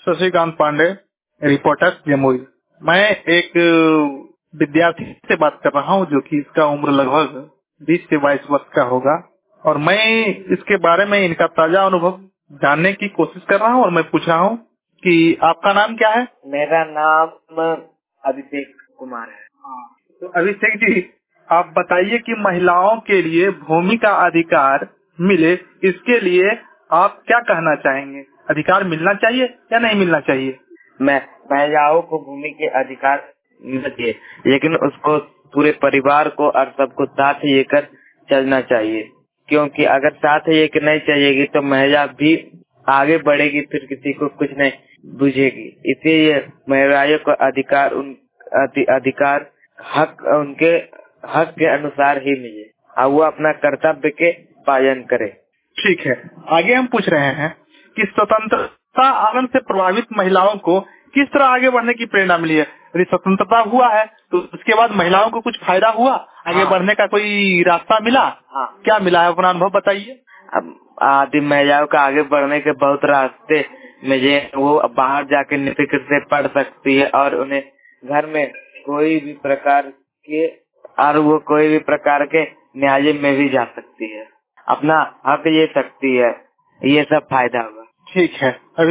Shashikant Pandey, reporter Jamui. मैं एक विद्यार्थी से बात कर रहा हूँ जो कि इसका उम्र लगभग 20 से 22 वर्ष का होगा और मैं इसके बारे में इनका ताजा अनुभव जानने की कोशिश कर रहा हूँ और मैं पूछ रहा हूँ कि आपका नाम क्या है? मेरा नाम अभिषेक कुमार है। तो अभिषेक जी, आप बताइए कि महिलाओं के लिए भूमि का अधिकार मिले, इसके लिए आप क्या कहना चाहेंगे? अधिकार मिलना चाहिए या नहीं मिलना चाहिए? मैं महिलाओं को भूमि के अधिकार मिलना चाहिए, लेकिन उसको पूरे परिवार को और सबको साथ लेकर चलना चाहिए, क्योंकि अगर साथ लेकर नहीं चलेगी तो महिला भी आगे बढ़ेगी, फिर किसी को कुछ नहीं बुझेगी। इसीलिए महिलाओं को अधिकार हक उनके हक के अनुसार ही मिले और वो अपना कर्तव्य के पालन करे। ठीक है, आगे हम पूछ रहे हैं कि स्वतंत्रता आंदोलन से प्रभावित महिलाओं को किस तरह आगे बढ़ने की प्रेरणा मिली है? यदि स्वतंत्रता हुआ है तो उसके बाद महिलाओं को कुछ फायदा हुआ, आगे बढ़ने का कोई रास्ता मिला? क्या मिला है, अपना अनुभव बताइए। अब आदि महिलाओं का आगे बढ़ने के बहुत रास्ते मिले। वो बाहर जाके निफिक्र से पढ़ सकती है और उन्हें घर में कोई भी प्रकार के न्यायालय में भी जा सकती है, अपना हक ले सकती है। ये सब फायदा होगा। ठीक है।